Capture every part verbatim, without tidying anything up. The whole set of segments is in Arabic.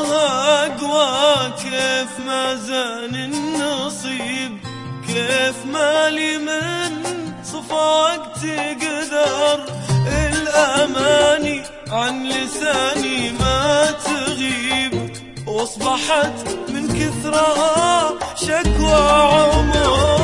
الله أقوى، كيف ما زان النصيب، كيف مالي من صفاك تقدر. الأماني عن لساني ما تغيب، واصبحت من كثرها شكوى عمر.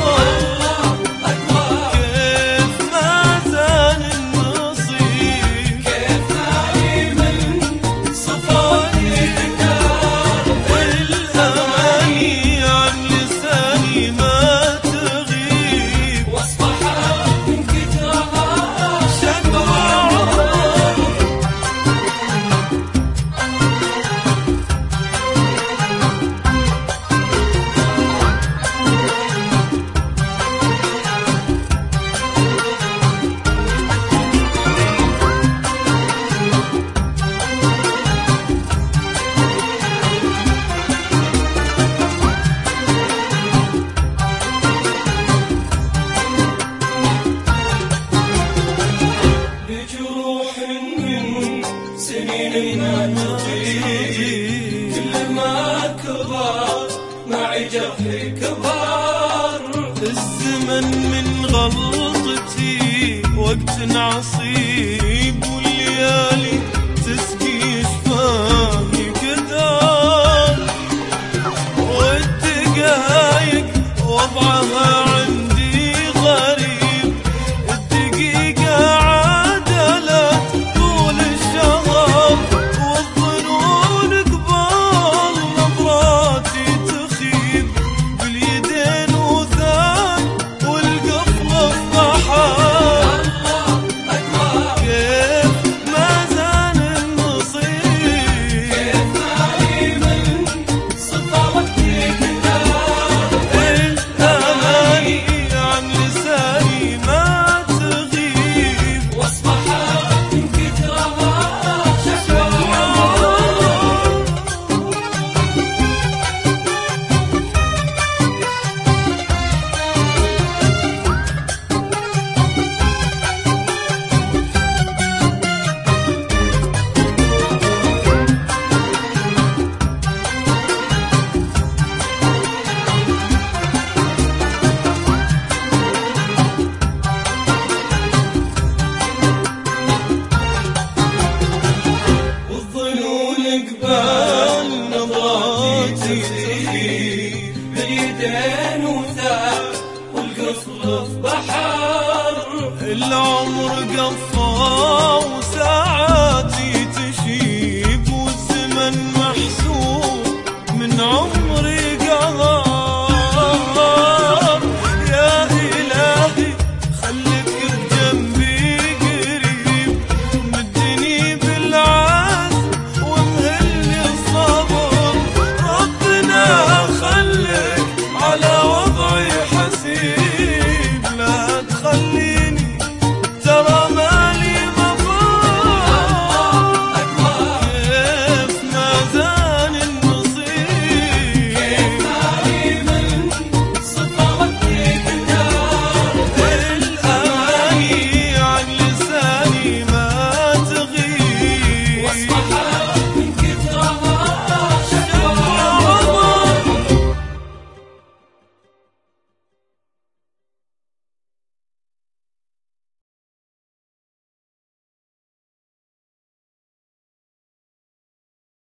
كل ما كبر معي جرحي كبر. الزمن من غلطتي وقت عصيب، والليالي تسقي شفاهي كدار. والدقايق وضعها عندي غريب، الدقيقة عادلت طول الشهر. والظنون قبل نظراتي تخيب، باليدين وثاق والقفل في بحر. كيف ما زان النصيب، كيف مالي من صفا وقتي كدار. الأماني عن لساني ما تغيب، واصبحت من كثرها شكوى عمر. والظنون قبل نظراتي تخيب، باليدين وثاق والقفل في بحر. العمر قفى وساعاتي تشيب، والزمن محسوب من عمري قضى.